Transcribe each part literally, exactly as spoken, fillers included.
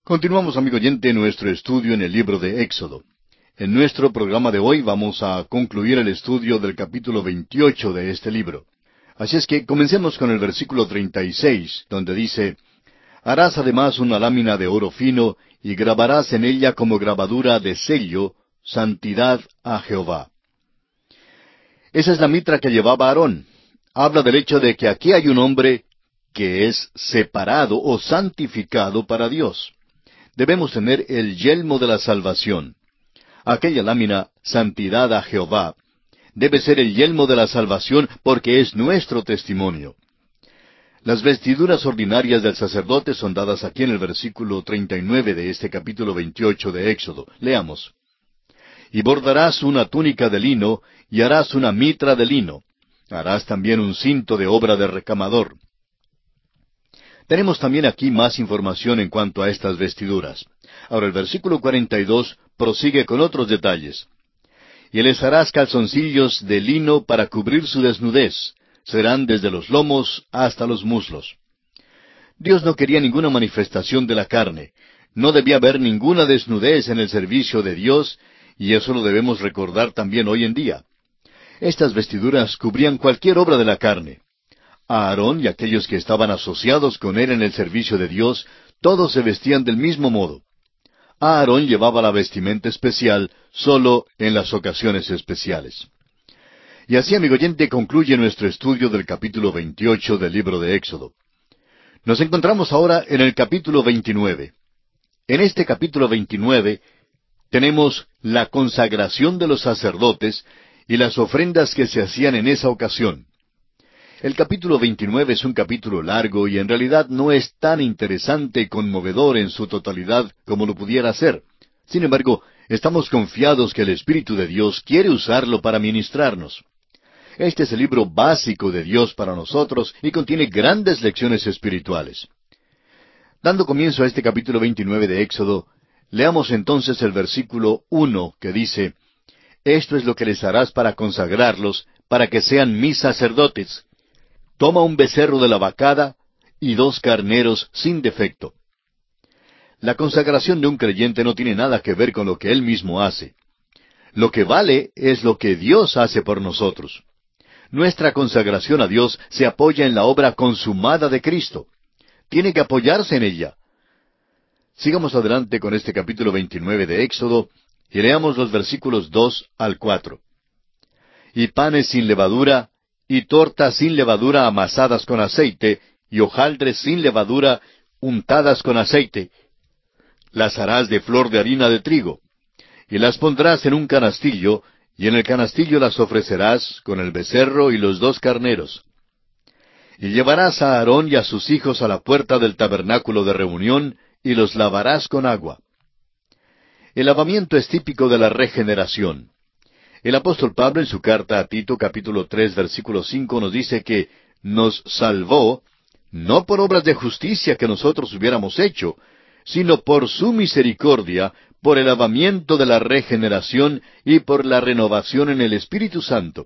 Continuamos, amigo oyente, nuestro estudio en el libro de Éxodo. En nuestro programa de hoy vamos a concluir el estudio del capítulo veintiocho de este libro. Así es que comencemos con el versículo treinta y seis, donde dice: Harás además una lámina de oro fino, y grabarás en ella como grabadura de sello, santidad a Jehová. Esa es la mitra que llevaba Aarón. Habla del hecho de que aquí hay un hombre que es separado o santificado para Dios. Debemos tener el yelmo de la salvación. Aquella lámina, santidad a Jehová, debe ser el yelmo de la salvación porque es nuestro testimonio. Las vestiduras ordinarias del sacerdote son dadas aquí en el versículo treinta y nueve de este capítulo veintiocho de Éxodo. Leamos. Y bordarás una túnica de lino, y harás una mitra de lino. Harás también un cinto de obra de recamador. Tenemos también aquí más información en cuanto a estas vestiduras. Ahora el versículo cuarenta y dos prosigue con otros detalles. Y les harás calzoncillos de lino para cubrir su desnudez. Serán desde los lomos hasta los muslos. Dios no quería ninguna manifestación de la carne. No debía haber ninguna desnudez en el servicio de Dios, y eso lo debemos recordar también hoy en día. Estas vestiduras cubrían cualquier obra de la carne. A Aarón y aquellos que estaban asociados con él en el servicio de Dios, todos se vestían del mismo modo. Aarón llevaba la vestimenta especial solo en las ocasiones especiales. Y así, amigo oyente, concluye nuestro estudio del capítulo veintiocho del libro de Éxodo. Nos encontramos ahora en el capítulo veintinueve. En este capítulo veintinueve tenemos la consagración de los sacerdotes y las ofrendas que se hacían en esa ocasión. El capítulo veintinueve es un capítulo largo y en realidad no es tan interesante y conmovedor en su totalidad como lo pudiera ser. Sin embargo, estamos confiados que el Espíritu de Dios quiere usarlo para ministrarnos. Este es el libro básico de Dios para nosotros y contiene grandes lecciones espirituales. Dando comienzo a este capítulo veintinueve de Éxodo, leamos entonces el versículo uno que dice: Esto es lo que les harás para consagrarlos, para que sean mis sacerdotes. Toma un becerro de la vacada y dos carneros sin defecto. La consagración de un creyente no tiene nada que ver con lo que él mismo hace. Lo que vale es lo que Dios hace por nosotros. Nuestra consagración a Dios se apoya en la obra consumada de Cristo. Tiene que apoyarse en ella. Sigamos adelante con este capítulo veintinueve de Éxodo y leamos los versículos dos al cuatro. Y panes sin levadura, y tortas sin levadura amasadas con aceite, y hojaldres sin levadura untadas con aceite. Las harás de flor de harina de trigo. Y las pondrás en un canastillo, y en el canastillo las ofrecerás con el becerro y los dos carneros. Y llevarás a Aarón y a sus hijos a la puerta del tabernáculo de reunión, y los lavarás con agua. El lavamiento es típico de la regeneración. El apóstol Pablo en su carta a Tito capítulo tres versículo cinco nos dice que nos salvó, no por obras de justicia que nosotros hubiéramos hecho, sino por su misericordia, por el lavamiento de la regeneración y por la renovación en el Espíritu Santo.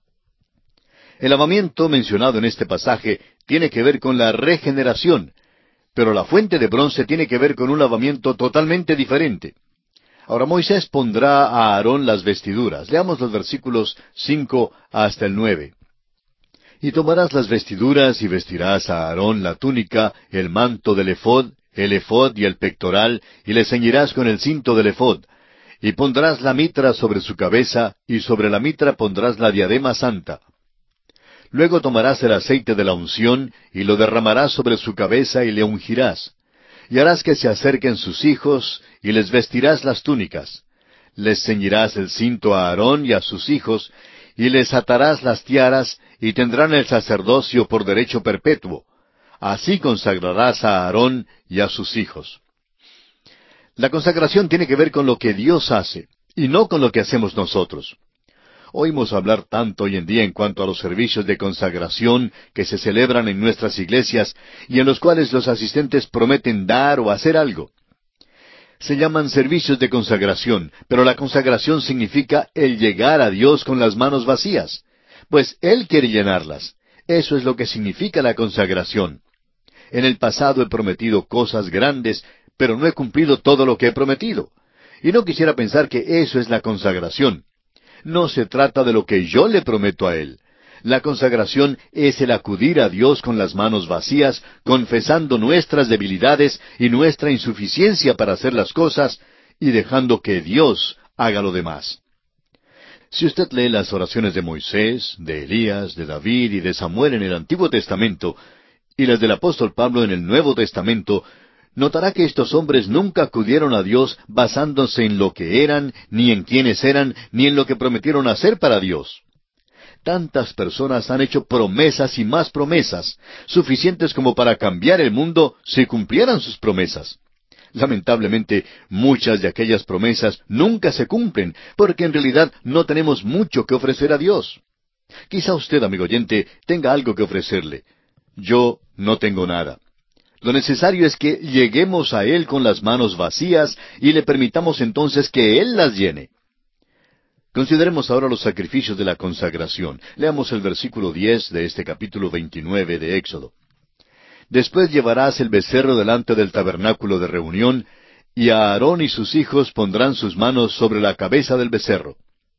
El lavamiento mencionado en este pasaje tiene que ver con la regeneración, pero la fuente de bronce tiene que ver con un lavamiento totalmente diferente. Ahora Moisés pondrá a Aarón las vestiduras. Leamos los versículos cinco hasta el nueve. Y tomarás las vestiduras y vestirás a Aarón la túnica, el manto del ephod, el ephod y el pectoral, y le ceñirás con el cinto del ephod. Y pondrás la mitra sobre su cabeza, y sobre la mitra pondrás la diadema santa. Luego tomarás el aceite de la unción, y lo derramarás sobre su cabeza, y le ungirás. Y harás que se acerquen sus hijos, y les vestirás las túnicas. Les ceñirás el cinto a Aarón y a sus hijos, y les atarás las tiaras, y tendrán el sacerdocio por derecho perpetuo. Así consagrarás a Aarón y a sus hijos. La consagración tiene que ver con lo que Dios hace, y no con lo que hacemos nosotros. Oímos hablar tanto hoy en día en cuanto a los servicios de consagración que se celebran en nuestras iglesias y en los cuales los asistentes prometen dar o hacer algo. Se llaman servicios de consagración, pero la consagración significa el llegar a Dios con las manos vacías, pues Él quiere llenarlas. Eso es lo que significa la consagración. En el pasado he prometido cosas grandes, pero no he cumplido todo lo que he prometido. Y no quisiera pensar que eso es la consagración. No se trata de lo que yo le prometo a Él. La consagración es el acudir a Dios con las manos vacías, confesando nuestras debilidades y nuestra insuficiencia para hacer las cosas, y dejando que Dios haga lo demás. Si usted lee las oraciones de Moisés, de Elías, de David y de Samuel en el Antiguo Testamento, y las del apóstol Pablo en el Nuevo Testamento, notará que estos hombres nunca acudieron a Dios basándose en lo que eran, ni en quiénes eran, ni en lo que prometieron hacer para Dios. Tantas personas han hecho promesas y más promesas, suficientes como para cambiar el mundo si cumplieran sus promesas. Lamentablemente, muchas de aquellas promesas nunca se cumplen, porque en realidad no tenemos mucho que ofrecer a Dios. Quizá usted, amigo oyente, tenga algo que ofrecerle. Yo no tengo nada. Lo necesario es que lleguemos a Él con las manos vacías y le permitamos entonces que Él las llene. Consideremos ahora los sacrificios de la consagración. Leamos el versículo diez de este capítulo veintinueve de Éxodo. Después llevarás el becerro delante del tabernáculo de reunión, y a Aarón y sus hijos pondrán sus manos sobre la cabeza del becerro.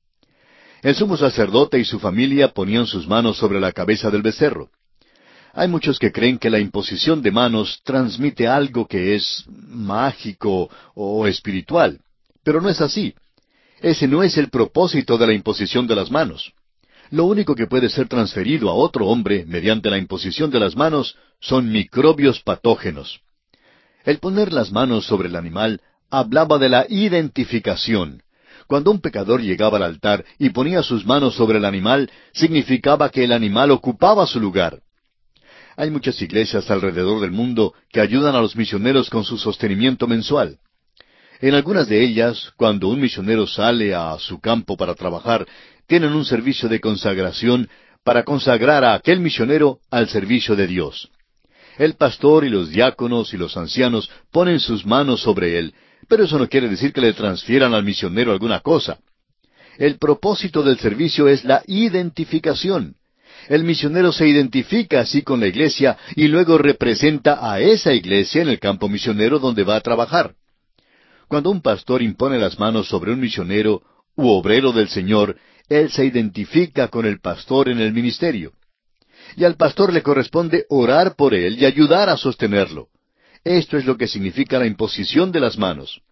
El sumo sacerdote y su familia ponían sus manos sobre la cabeza del becerro. Hay muchos que creen que la imposición de manos transmite algo que es mágico o espiritual, pero no es así. Ese no es el propósito de la imposición de las manos. Lo único que puede ser transferido a otro hombre mediante la imposición de las manos son microbios patógenos. El poner las manos sobre el animal hablaba de la identificación. Cuando un pecador llegaba al altar y ponía sus manos sobre el animal, significaba que el animal ocupaba su lugar. Hay muchas iglesias alrededor del mundo que ayudan a los misioneros con su sostenimiento mensual. En algunas de ellas, cuando un misionero sale a su campo para trabajar, tienen un servicio de consagración para consagrar a aquel misionero al servicio de Dios. El pastor y los diáconos y los ancianos ponen sus manos sobre él, pero eso no quiere decir que le transfieran al misionero alguna cosa. El propósito del servicio es la identificación. El misionero se identifica así con la iglesia y luego representa a esa iglesia en el campo misionero donde va a trabajar. Cuando un pastor impone las manos sobre un misionero u obrero del Señor, él se identifica con el pastor en el ministerio. Y al pastor le corresponde orar por él y ayudar a sostenerlo. Esto es lo que significa la imposición de las manos.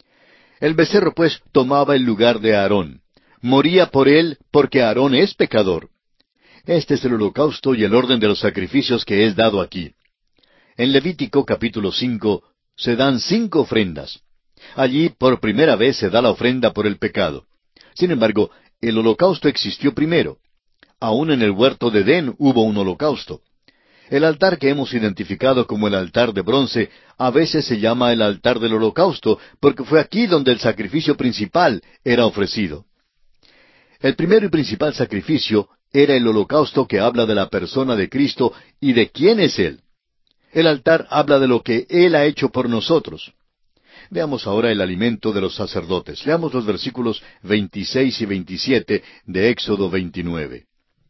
El becerro, pues, tomaba el lugar de Aarón. Moría por él porque Aarón es pecador. Este es el holocausto y el orden de los sacrificios que es dado aquí. En Levítico capítulo cinco se dan cinco ofrendas. Allí por primera vez se da la ofrenda por el pecado. Sin embargo, el holocausto existió primero. Aún en el huerto de Edén hubo un holocausto. El altar que hemos identificado como el altar de bronce a veces se llama el altar del holocausto porque fue aquí donde el sacrificio principal era ofrecido. El primero y principal sacrificio era el holocausto que habla de la persona de Cristo y de quién es Él. El altar habla de lo que Él ha hecho por nosotros. Veamos ahora el alimento de los sacerdotes. Leamos los versículos veintiséis y veintisiete de Éxodo veintinueve.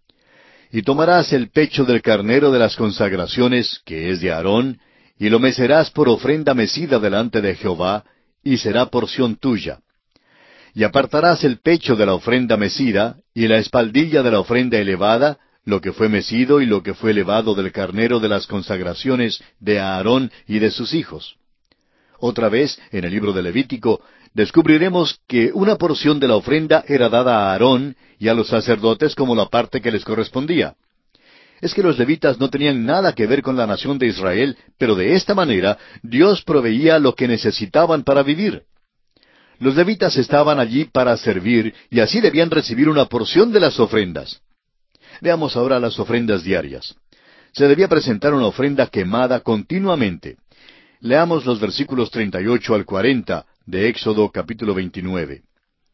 Y tomarás el pecho del carnero de las consagraciones, que es de Aarón, y lo mecerás por ofrenda mecida delante de Jehová, y será porción tuya. Y apartarás el pecho de la ofrenda mecida, y la espaldilla de la ofrenda elevada, lo que fue mecido y lo que fue elevado del carnero de las consagraciones de Aarón y de sus hijos. Otra vez, en el libro de Levítico, descubriremos que una porción de la ofrenda era dada a Aarón y a los sacerdotes como la parte que les correspondía. Es que los levitas no tenían nada que ver con la nación de Israel, pero de esta manera Dios proveía lo que necesitaban para vivir. Los levitas estaban allí para servir y así debían recibir una porción de las ofrendas. Veamos ahora las ofrendas diarias. Se debía presentar una ofrenda quemada continuamente. Leamos los versículos treinta y ocho al cuarenta de Éxodo capítulo veintinueve.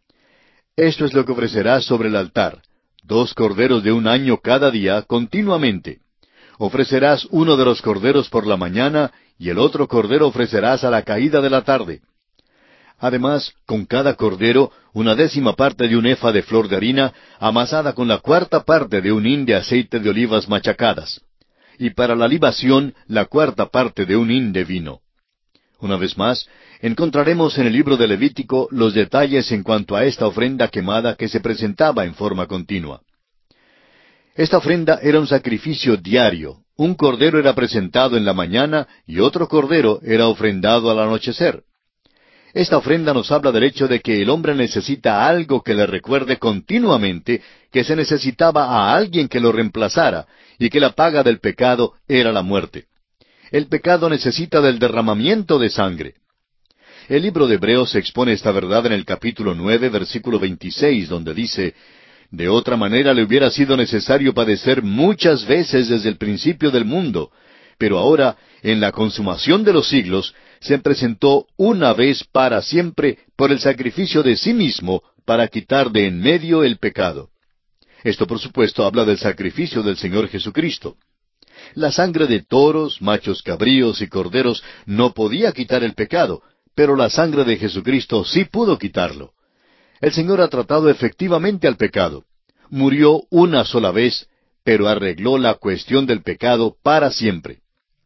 Esto es lo que ofrecerás sobre el altar, dos corderos de un año cada día continuamente. Ofrecerás uno de los corderos por la mañana y el otro cordero ofrecerás a la caída de la tarde. Además, con cada cordero, una décima parte de un efa de flor de harina, amasada con la cuarta parte de un hin de aceite de olivas machacadas. Y para la libación, la cuarta parte de un hin de vino. Una vez más, encontraremos en el libro de Levítico los detalles en cuanto a esta ofrenda quemada que se presentaba en forma continua. Esta ofrenda era un sacrificio diario. Un cordero era presentado en la mañana y otro cordero era ofrendado al anochecer. Esta ofrenda nos habla del hecho de que el hombre necesita algo que le recuerde continuamente que se necesitaba a alguien que lo reemplazara y que la paga del pecado era la muerte. El pecado necesita del derramamiento de sangre. El libro de Hebreos expone esta verdad en el capítulo nueve, versículo veintiséis, donde dice: «De otra manera le hubiera sido necesario padecer muchas veces desde el principio del mundo, pero ahora, en la consumación de los siglos, se presentó una vez para siempre por el sacrificio de sí mismo para quitar de en medio el pecado». Esto, por supuesto, habla del sacrificio del Señor Jesucristo. La sangre de toros, machos cabríos y corderos no podía quitar el pecado, pero la sangre de Jesucristo sí pudo quitarlo. El Señor ha tratado efectivamente al pecado. Murió una sola vez, pero arregló la cuestión del pecado para siempre.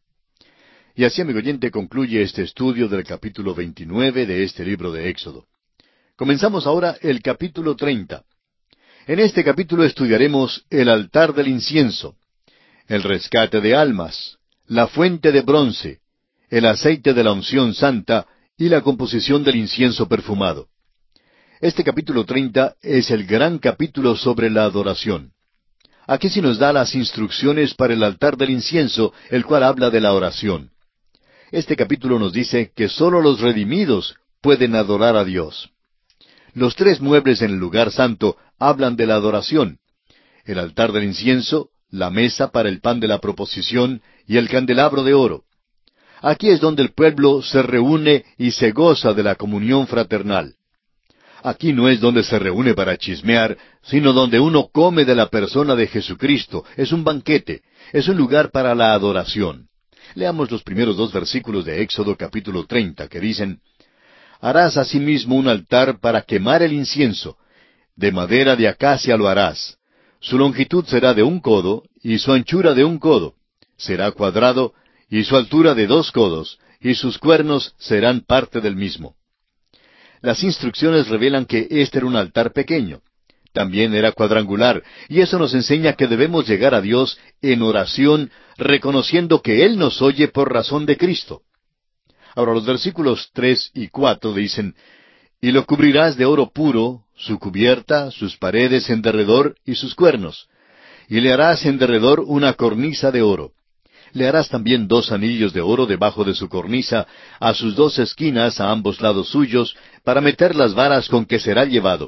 Y así, amigo oyente, concluye este estudio del capítulo veintinueve de este libro de Éxodo. Comenzamos ahora el capítulo treinta. En este capítulo estudiaremos el altar del incienso, el rescate de almas, la fuente de bronce, el aceite de la unción santa y la composición del incienso perfumado. Este capítulo treinta es el gran capítulo sobre la adoración. Aquí se nos da las instrucciones para el altar del incienso, el cual habla de la oración. Este capítulo nos dice que sólo los redimidos pueden adorar a Dios. Los tres muebles en el lugar santo hablan de la adoración: el altar del incienso, la mesa para el pan de la proposición y el candelabro de oro. Aquí es donde el pueblo se reúne y se goza de la comunión fraternal. Aquí no es donde se reúne para chismear, sino donde uno come de la persona de Jesucristo. Es un banquete, es un lugar para la adoración. Leamos los primeros dos versículos de Éxodo capítulo treinta, que dicen: «Harás asimismo un altar para quemar el incienso. De madera de acacia lo harás. Su longitud será de un codo, y su anchura de un codo. Será cuadrado, y su altura de dos codos, y sus cuernos serán parte del mismo». Las instrucciones revelan que este era un altar pequeño. También era cuadrangular, y eso nos enseña que debemos llegar a Dios en oración, reconociendo que Él nos oye por razón de Cristo. Ahora, los versículos tres y cuatro dicen: «Y lo cubrirás de oro puro, su cubierta, sus paredes en derredor y sus cuernos. Y le harás en derredor una cornisa de oro. Le harás también dos anillos de oro debajo de su cornisa, a sus dos esquinas a ambos lados suyos, para meter las varas con que será llevado».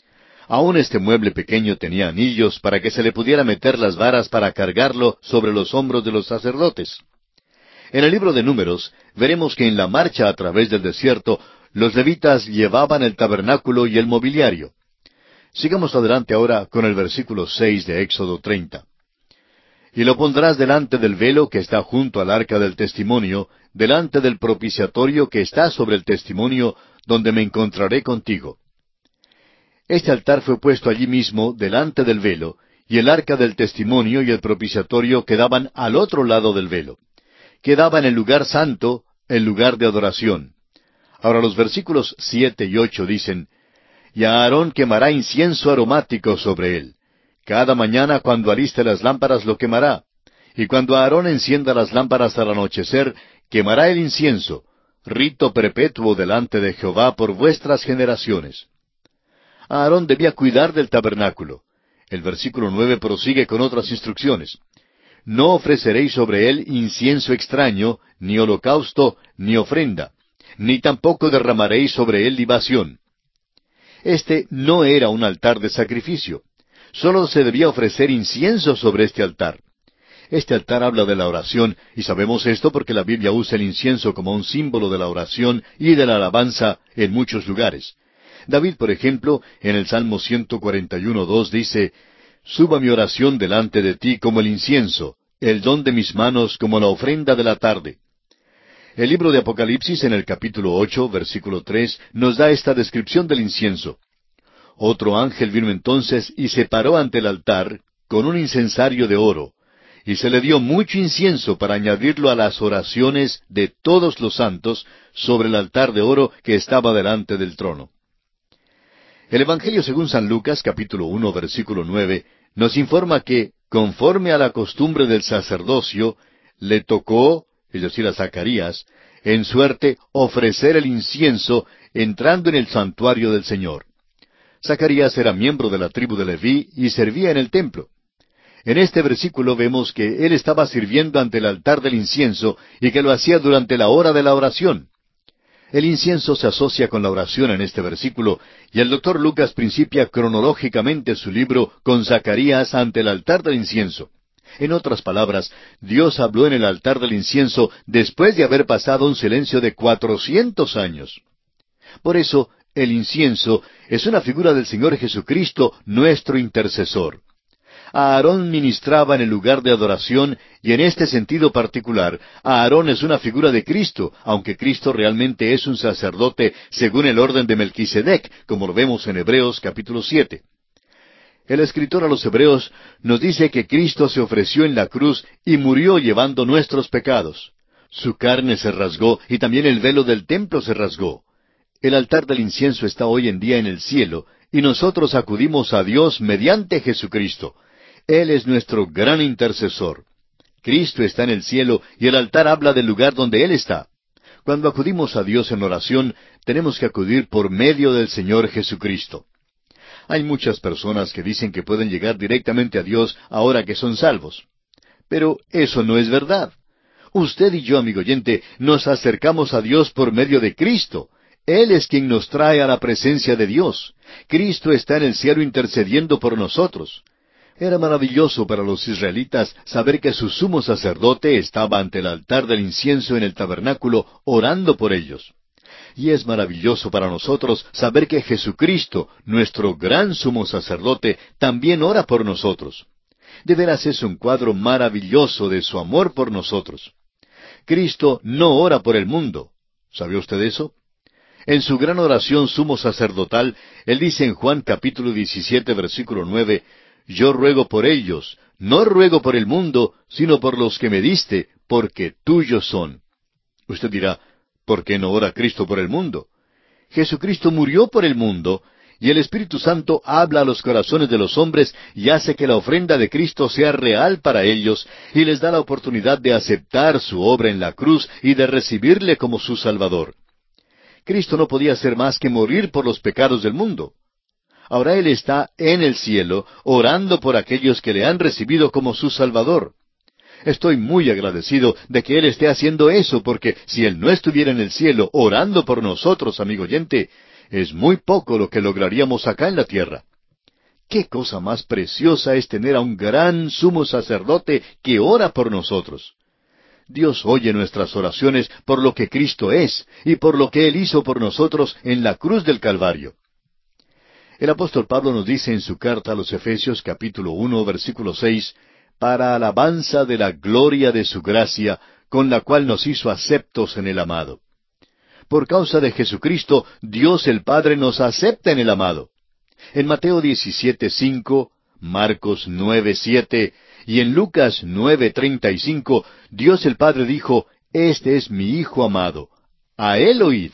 Aún este mueble pequeño tenía anillos para que se le pudiera meter las varas para cargarlo sobre los hombros de los sacerdotes. En el libro de Números veremos que en la marcha a través del desierto los levitas llevaban el tabernáculo y el mobiliario. Sigamos adelante ahora con el versículo seis de Éxodo treinta. «Y lo pondrás delante del velo que está junto al arca del testimonio, delante del propiciatorio que está sobre el testimonio, donde me encontraré contigo». Este altar fue puesto allí mismo, delante del velo, y el arca del testimonio y el propiciatorio quedaban al otro lado del velo. Quedaba en el lugar santo, el lugar de adoración. Ahora los versículos siete y ocho dicen: «Y a Aarón quemará incienso aromático sobre él. Cada mañana cuando aliste las lámparas lo quemará. Y cuando Aarón encienda las lámparas al anochecer, quemará el incienso, rito perpetuo delante de Jehová por vuestras generaciones». Aarón debía cuidar del tabernáculo. El versículo nueve prosigue con otras instrucciones: «No ofreceréis sobre él incienso extraño, ni holocausto, ni ofrenda, ni tampoco derramaréis sobre él libación». Este no era un altar de sacrificio. Solo se debía ofrecer incienso sobre este altar. Este altar habla de la oración, y sabemos esto porque la Biblia usa el incienso como un símbolo de la oración y de la alabanza en muchos lugares. David, por ejemplo, en el Salmo ciento cuarenta y uno, dos dice: «Suba mi oración delante de ti como el incienso, el don de mis manos como la ofrenda de la tarde». El libro de Apocalipsis, en el capítulo ocho, versículo tres, nos da esta descripción del incienso: «Otro ángel vino entonces y se paró ante el altar con un incensario de oro, y se le dio mucho incienso para añadirlo a las oraciones de todos los santos sobre el altar de oro que estaba delante del trono. El Evangelio según San Lucas, capítulo uno, versículo nueve, nos informa que, conforme a la costumbre del sacerdocio, le tocó, es decir, a Zacarías, en suerte ofrecer el incienso entrando en el santuario del Señor. Zacarías era miembro de la tribu de Leví y servía en el templo. En este versículo vemos que él estaba sirviendo ante el altar del incienso y que lo hacía durante la hora de la oración. El incienso se asocia con la oración en este versículo, y el doctor Lucas principia cronológicamente su libro con Zacarías ante el altar del incienso. En otras palabras, Dios habló en el altar del incienso después de haber pasado un silencio de cuatrocientos años. Por eso, el incienso es una figura del Señor Jesucristo, nuestro intercesor. Aarón ministraba en el lugar de adoración, y en este sentido particular, Aarón es una figura de Cristo, aunque Cristo realmente es un sacerdote según el orden de Melquisedec, como lo vemos en Hebreos capítulo siete. El escritor a los Hebreos nos dice que Cristo se ofreció en la cruz y murió llevando nuestros pecados. Su carne se rasgó y también el velo del templo se rasgó. El altar del incienso está hoy en día en el cielo, y nosotros acudimos a Dios mediante Jesucristo. Él es nuestro gran intercesor. Cristo está en el cielo y el altar habla del lugar donde Él está. Cuando acudimos a Dios en oración, tenemos que acudir por medio del Señor Jesucristo. Hay muchas personas que dicen que pueden llegar directamente a Dios ahora que son salvos. Pero eso no es verdad. Usted y yo, amigo oyente, nos acercamos a Dios por medio de Cristo. Él es quien nos trae a la presencia de Dios. Cristo está en el cielo intercediendo por nosotros. Era maravilloso para los israelitas saber que su sumo sacerdote estaba ante el altar del incienso en el tabernáculo orando por ellos. Y es maravilloso para nosotros saber que Jesucristo, nuestro gran sumo sacerdote, también ora por nosotros. De veras es un cuadro maravilloso de su amor por nosotros. Cristo no ora por el mundo. ¿Sabe usted eso? En su gran oración sumo sacerdotal, Él dice en Juan capítulo diecisiete, versículo nueve, «Yo ruego por ellos, no ruego por el mundo, sino por los que me diste, porque tuyos son». Usted dirá, ¿por qué no ora Cristo por el mundo? Jesucristo murió por el mundo, y el Espíritu Santo habla a los corazones de los hombres y hace que la ofrenda de Cristo sea real para ellos, y les da la oportunidad de aceptar su obra en la cruz y de recibirle como su Salvador. Cristo no podía hacer más que morir por los pecados del mundo. Ahora Él está en el cielo, orando por aquellos que le han recibido como su Salvador. Estoy muy agradecido de que Él esté haciendo eso, porque si Él no estuviera en el cielo orando por nosotros, amigo oyente, es muy poco lo que lograríamos acá en la tierra. ¿Qué cosa más preciosa es tener a un gran sumo sacerdote que ora por nosotros? Dios oye nuestras oraciones por lo que Cristo es y por lo que Él hizo por nosotros en la cruz del Calvario. El apóstol Pablo nos dice en su carta a los Efesios capítulo uno, versículo seis, «Para alabanza de la gloria de su gracia, con la cual nos hizo aceptos en el amado». Por causa de Jesucristo, Dios el Padre nos acepta en el amado. En Mateo diecisiete, cinco, Marcos nueve, siete y en Lucas nueve, treinta y cinco, Dios el Padre dijo, «Este es mi Hijo amado, a Él oíd».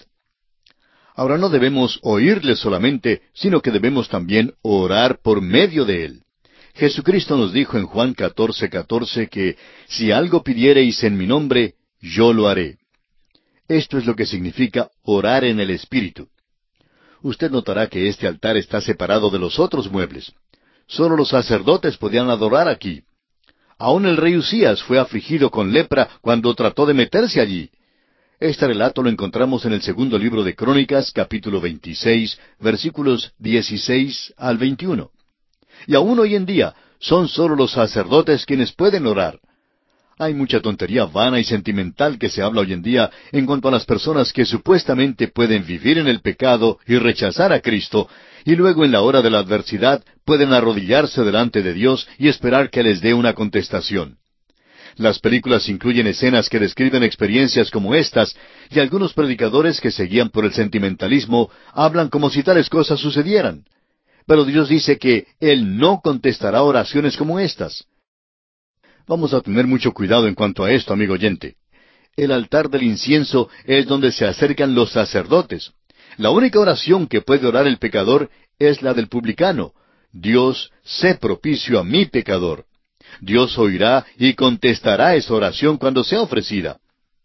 Ahora no debemos oírle solamente, sino que debemos también orar por medio de Él. Jesucristo nos dijo en Juan catorce, catorce que si algo pidiereis en mi nombre, yo lo haré. Esto es lo que significa orar en el Espíritu. Usted notará que este altar está separado de los otros muebles. Solo los sacerdotes podían adorar aquí. Aún el rey Usías fue afligido con lepra cuando trató de meterse allí. Este relato lo encontramos en el segundo libro de Crónicas, capítulo veintiséis, versículos dieciséis al veintiuno. Y aún hoy en día, son solo los sacerdotes quienes pueden orar. Hay mucha tontería vana y sentimental que se habla hoy en día en cuanto a las personas que supuestamente pueden vivir en el pecado y rechazar a Cristo, y luego en la hora de la adversidad pueden arrodillarse delante de Dios y esperar que les dé una contestación. Las películas incluyen escenas que describen experiencias como estas, y algunos predicadores que se guían por el sentimentalismo hablan como si tales cosas sucedieran. Pero Dios dice que Él no contestará oraciones como estas. Vamos a tener mucho cuidado en cuanto a esto, amigo oyente. El altar del incienso es donde se acercan los sacerdotes. La única oración que puede orar el pecador es la del publicano. Dios, sé propicio a mi pecador. Dios oirá y contestará esa oración cuando sea ofrecida.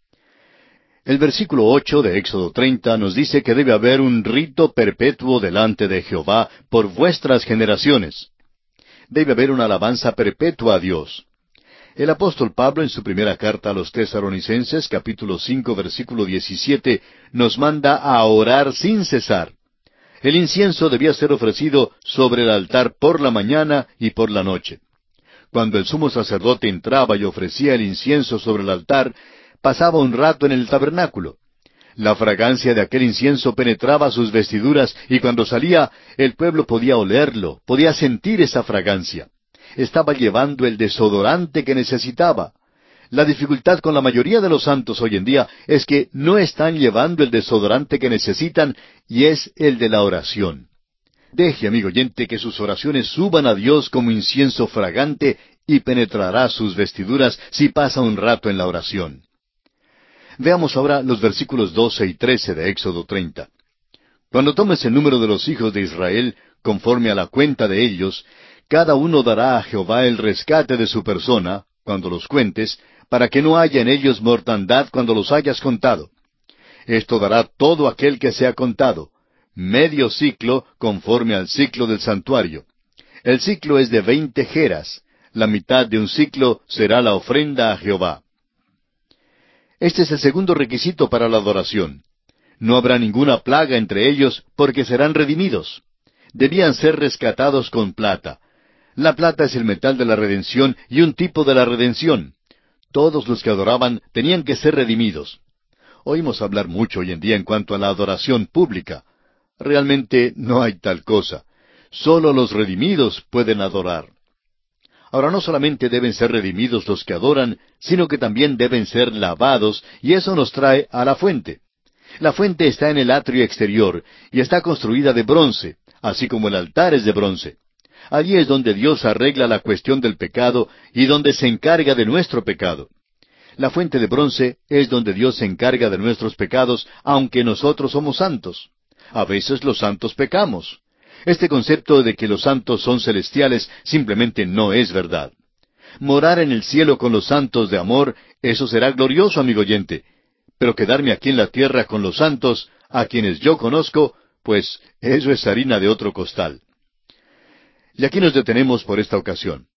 El versículo ocho de Éxodo treinta nos dice que debe haber un rito perpetuo delante de Jehová por vuestras generaciones. Debe haber una alabanza perpetua a Dios. El apóstol Pablo en su primera carta a los Tesalonicenses, capítulo cinco, versículo diecisiete, nos manda a orar sin cesar. El incienso debía ser ofrecido sobre el altar por la mañana y por la noche. Cuando el sumo sacerdote entraba y ofrecía el incienso sobre el altar, pasaba un rato en el tabernáculo. La fragancia de aquel incienso penetraba sus vestiduras y cuando salía, el pueblo podía olerlo, podía sentir esa fragancia. Estaba llevando el desodorante que necesitaba. La dificultad con la mayoría de los santos hoy en día es que no están llevando el desodorante que necesitan y es el de la oración. Deje, amigo oyente, que sus oraciones suban a Dios como incienso fragante y penetrará sus vestiduras si pasa un rato en la oración. Veamos ahora los versículos doce y trece de Éxodo treinta. Cuando tomes el número de los hijos de Israel, conforme a la cuenta de ellos, cada uno dará a Jehová el rescate de su persona, cuando los cuentes, para que no haya en ellos mortandad cuando los hayas contado. Esto dará todo aquel que sea contado, medio ciclo conforme al ciclo del santuario. El ciclo es de veinte geras, la mitad de un ciclo será la ofrenda a Jehová. Este es el segundo requisito para la adoración. No habrá ninguna plaga entre ellos porque serán redimidos. Debían ser rescatados con plata. La plata es el metal de la redención y un tipo de la redención. Todos los que adoraban tenían que ser redimidos. Oímos hablar mucho hoy en día en cuanto a la adoración pública. Realmente no hay tal cosa. Solo los redimidos pueden adorar. Ahora, no solamente deben ser redimidos los que adoran, sino que también deben ser lavados, y eso nos trae a la fuente. La fuente está en el atrio exterior, y está construida de bronce, así como el altar es de bronce. Allí es donde Dios arregla la cuestión del pecado, y donde se encarga de nuestro pecado. La fuente de bronce es donde Dios se encarga de nuestros pecados, aunque nosotros somos santos. A veces los santos pecamos. Este concepto de que los santos son celestiales simplemente no es verdad. Morar en el cielo con los santos de amor, eso será glorioso, amigo oyente. Pero quedarme aquí en la tierra con los santos, a quienes yo conozco, pues eso es harina de otro costal. Y aquí nos detenemos por esta ocasión.